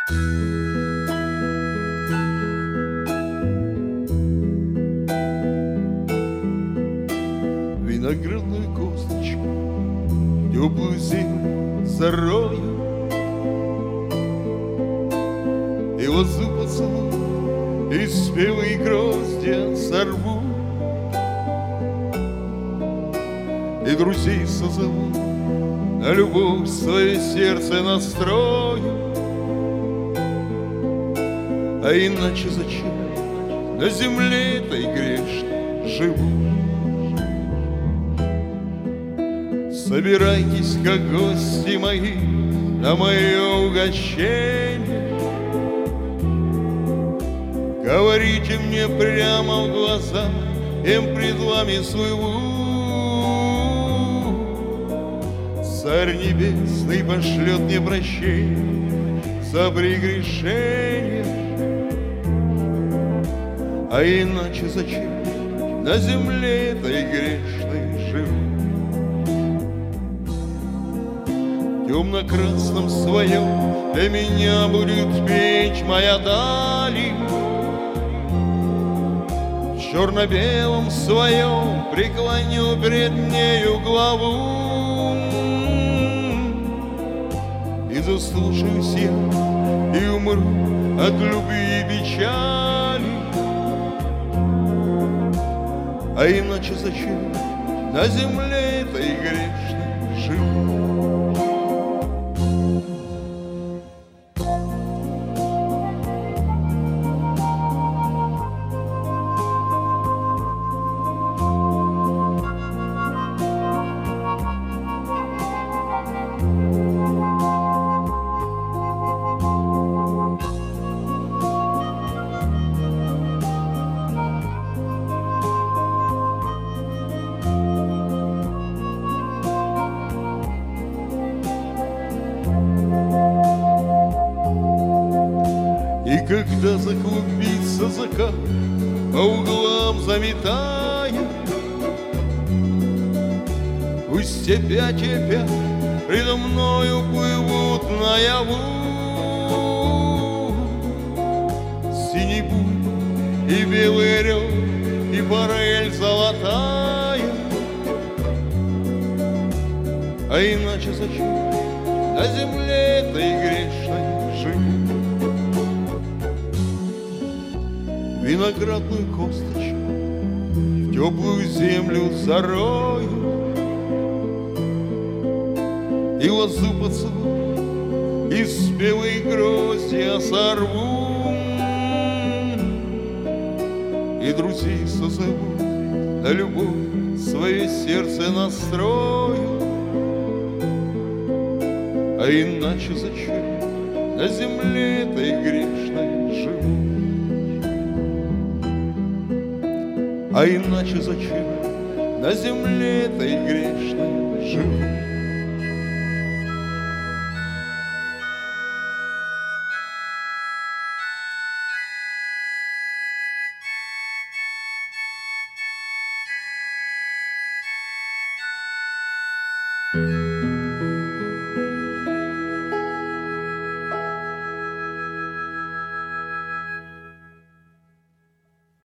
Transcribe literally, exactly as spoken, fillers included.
Виноградную косточку в теплую землю зарою, и лозу поцелую, и спелые гроздья сорву, и друзей созову, на любовь свое сердце настрою. А иначе зачем на земле этой грешной живу? Собирайтесь, как гости мои, на мое угощение. Говорите мне прямо в глаза, им пред вами своего. Царь небесный пошлет мне прощение за прегрешение. А иначе зачем на земле этой грешной живу? В темно-красном своем для меня будет петь моя дали, в черно-белом своем преклоню пред нею главу. И заслушаюсь я, и умру от любви и печали. А иначе зачем на земле этой грешной живу? И когда заклубится закат, по углам заметая, пусть опять опять предо мною плывут наяву синий буй и белый орел, и форель золотая. А иначе зачем на земле этой грешной живу? Виноградную косточку в теплую землю зарою, и лозу поцелую, и спелые гроздья сорву, и друзей созову, на любовь свое сердце настрою. А иначе зачем на земле этой грешной живу? А иначе зачем на земле этой грешной живу?